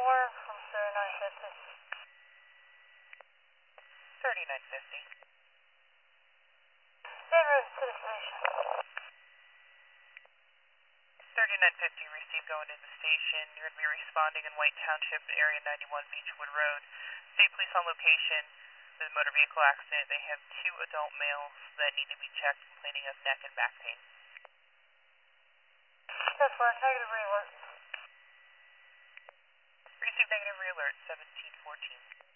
anywhere from 3950. 3950. En route to the station. 3950, received going to the station. You're going to be responding in White Township, Area 91 Beechwood Road. State police on location. There's a motor vehicle accident. They have 2 adult males that need to be checked, complaining of neck and back pain. That's fine. Negative re-alert. Received negative re-alert, 1714.